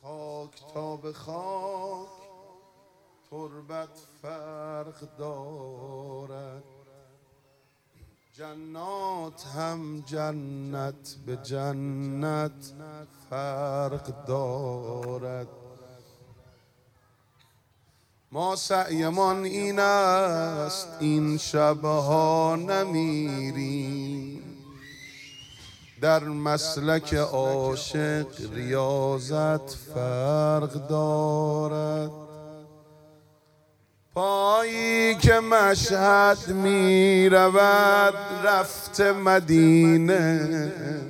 خاک تا به خاک تربت فرق دارد، جنات هم جنت به جنت فرق دارد. ما سعیمان این است این شبها نمیریم، در مسلک عاشق ریاضت فرق دارد. پایی که مشهد می رود رفته مدینه،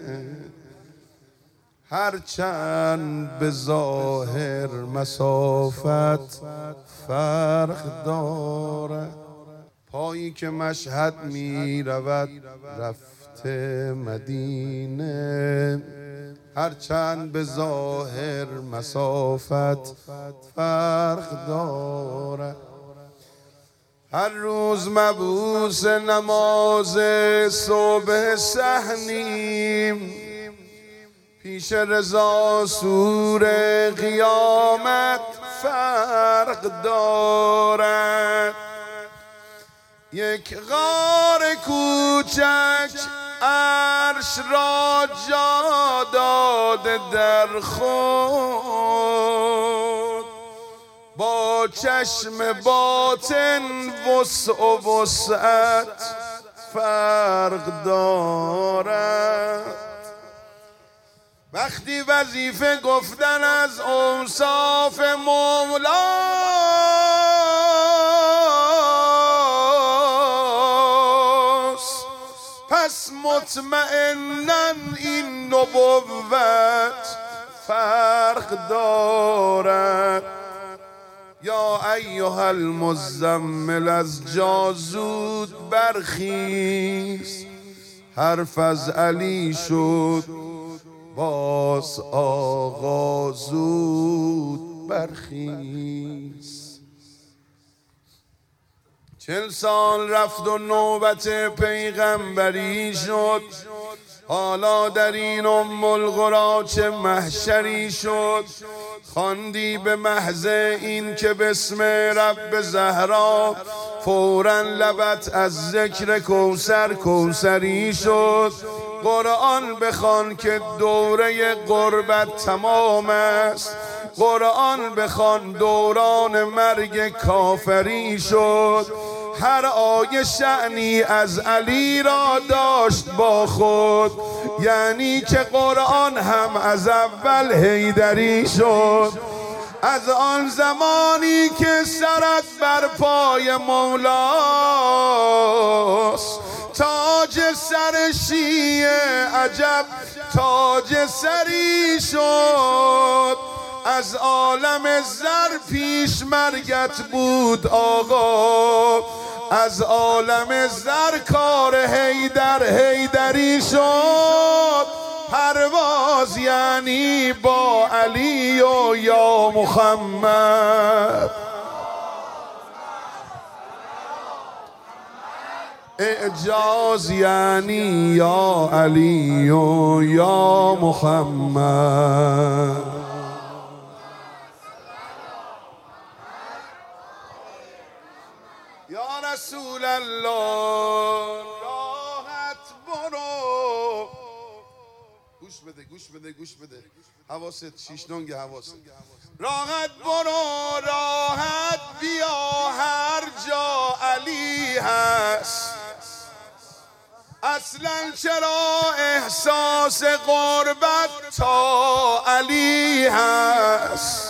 هرچند به ظاهر مسافت فرق دارد. پایی که مشهد می رود رفته مدینه، هرچند به ظاهر مسافت فرق دارد. هر روز مبعوث نماز صبح صحنیم، پیش رضا سور قیامت فرق دارد. یک غار کوچک عرش را جا داده در خود، با چشم باطن وسع و وسعت فرق دارد. وقتی وظیفه گفتن از اوصاف مولاست، پس مطمئناً این نبوت فرق دارد. یا ایها المزمل از جا زود برخیز، حرف از علی شد باز آقا زود برخیز. 40 سال رفت و نوبت پیغمبری شد، حالا در این ام القری چه محشری شد. خواندی به محض این که بسم رب زهرا، فوراً لبت از ذکر کوثر کوثری شد. قرآن بخوان که دوره غربت تمام است، قرآن بخوان دوران مرگ کافری شد. هر آیه شأنی از علی را داشت با خود، یعنی که قرآن هم از اول حیدری شد. از آن زمانی که سرت بر پای مولاست، تاج سر شیعه عجب تاج سری شد. از عالم زر پیش مرگت بود آقا، از عالم زر کار حیدر حیدری شد. پرواز یعنی با علی و یا محمد، اعجاز یعنی یا علی و یا محمد. یا رسول الله راحت برو. گوش بده گوش بده گوش بده، حواست شیشنونگ حواست. راحت برو راحت بیا، هر جا علی هست. اصلا چرا احساس غربت تا علی هست؟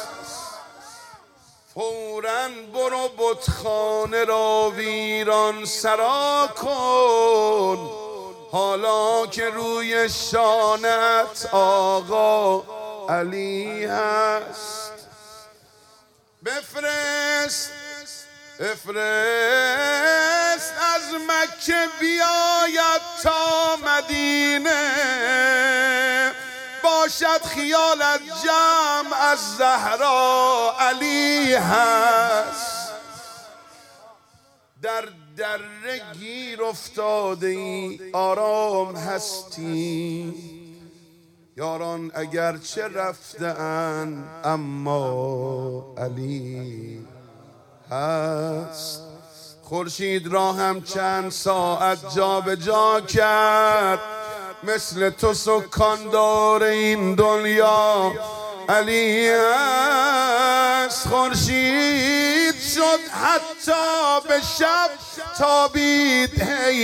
فوراً برو بتخانه را ویران سرا کن، حالا که روی شانت آقا علی هست. بفرست از مکه بیاید تا مدینه، باشد خیالت جمع از زهرا علی هست. در دره گیر افتاده ای آرام هستی، یاران اگرچه رفتن اما علی هست. خورشید را هم چند ساعت جا به جا کرد، مثل تو سکاندار این دنیا علی است. خورشید شد حتی به شب تابید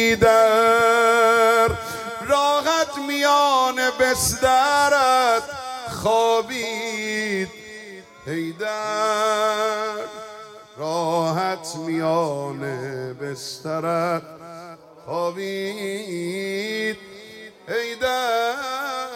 حیدر، راحت میان بسترت خوابید حیدر، راحت میان بسترت خوابید حیدر.